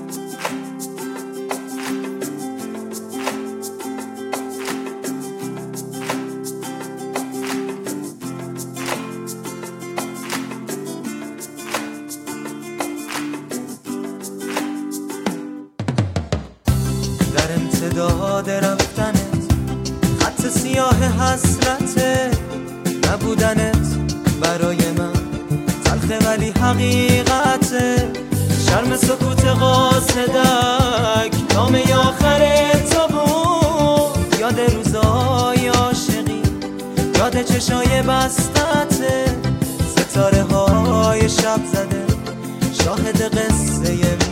در امتداد رفتنت خط سیاه حسرته، نبودنت برای من تلخه ولی حقیقته. شرم سکوت قاصدک نامه آخر تو بود، یاد روزای عاشقی، یاد چشای بستته، ستاره های شب زده شاهد قصه